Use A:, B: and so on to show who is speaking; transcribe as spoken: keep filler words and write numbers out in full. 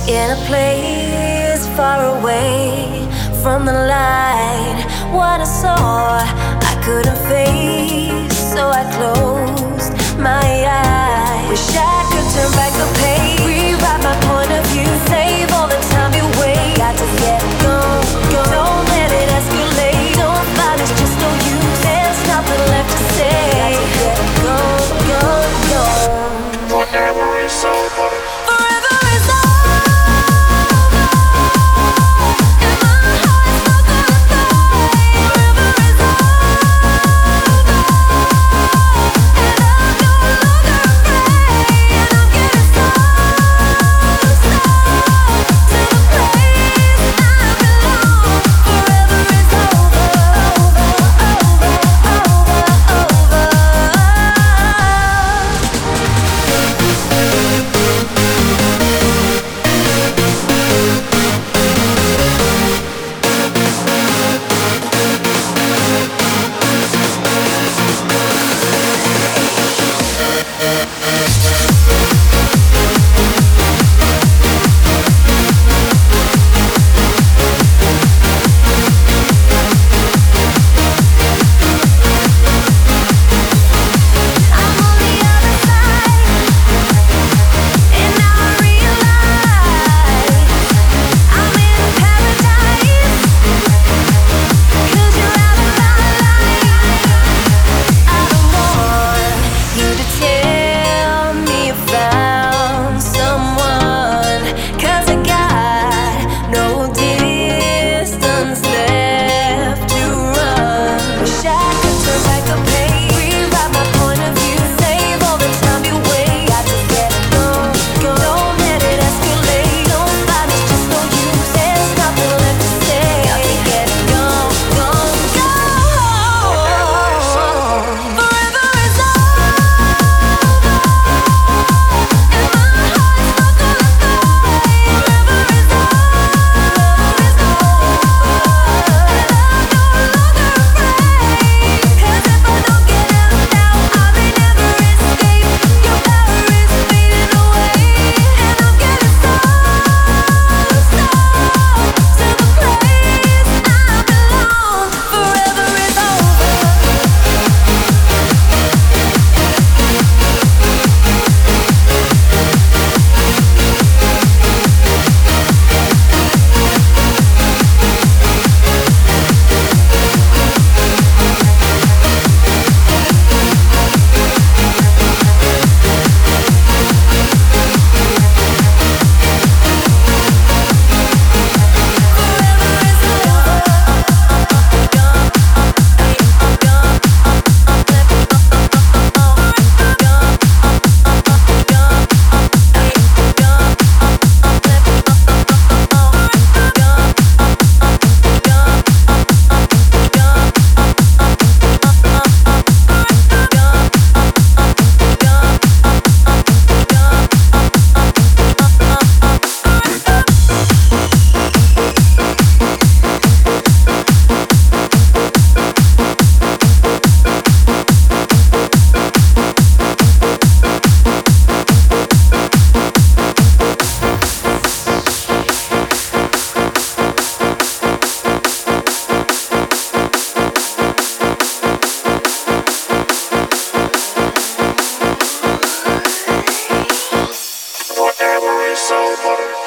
A: in a place far away from the light. What I saw, I couldn't face, so I closed my eyes. Wish I could turn back the page, rewrite my point of view, save all the time you wait. Got to get gone, go. Don't let it escalate. Don't fight, it's just no use. There's nothing left to say. Got to get gone, gone, gone.
B: Forever is over.
A: Forever is over.
B: Forever is over.